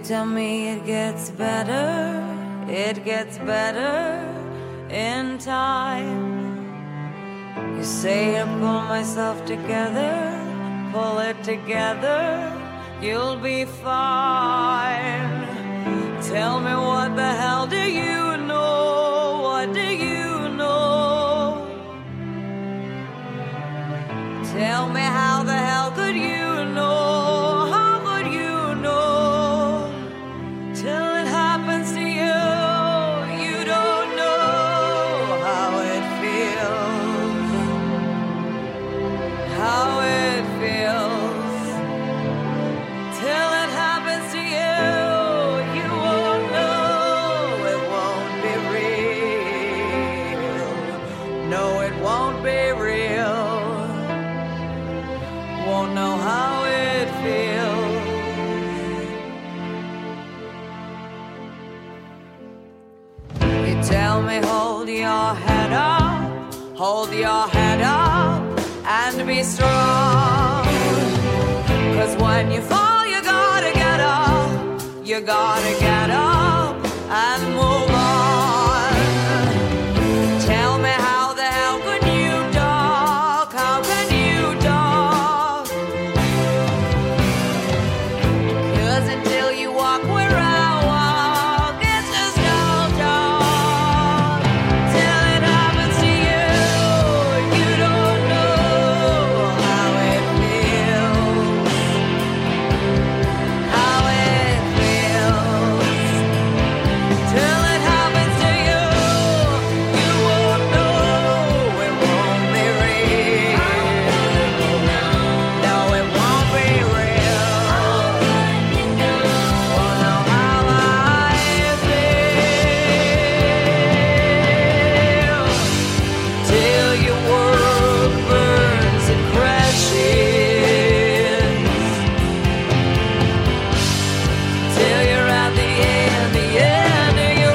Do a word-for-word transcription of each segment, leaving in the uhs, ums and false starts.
tell me it gets better, it gets better in time. You say I pull myself together, pull it together, you'll be fine. Tell me what the hell do you know, what do you know? Tell me how the hell could you know, how could you know? Till it happens to you, you don't know how it feels, how it feels. Till it happens to you, you won't know, it won't be real. No, it won't be real. Won't know how it feels. You tell me hold your head up, hold your head up and be strong. 'Cause when you fall you gotta get up, you gotta get up and move on. Tell me how the hell could you talk, how can you talk? 'Cause until you walk where I walk, it's just no talk. Till it happens to you, you don't know how it feels, how it feels. Till it happens to you, you won't know, it won't be real. No, it won't be real. Won't know how I feel. Till your world burns and crashes. Till you're at the end, the end of your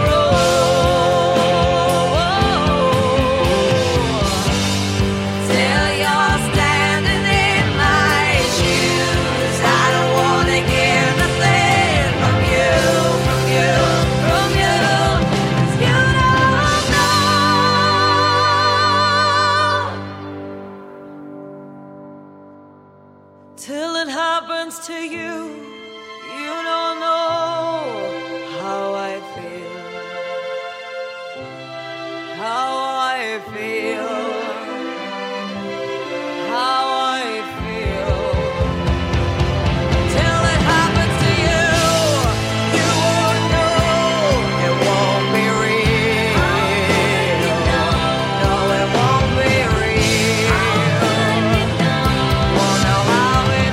road. Till you're standing in my shoes. I don't wanna hear nothing from you, from you, from you. 'Cause you don't know. Till it happens to you, you don't know how I feel, how I feel, how I feel. Till it happens to you, you won't know, it won't be real. No, it won't be real. Won't know how it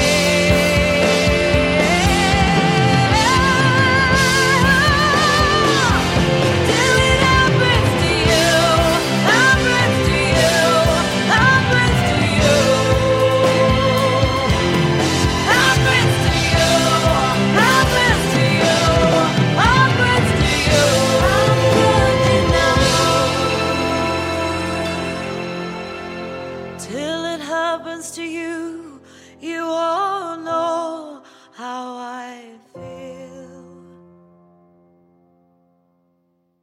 feels. Till it happens to you, happens to you, happens to you. Happens to you, happens to you, happens to you. Till it happens to you, you are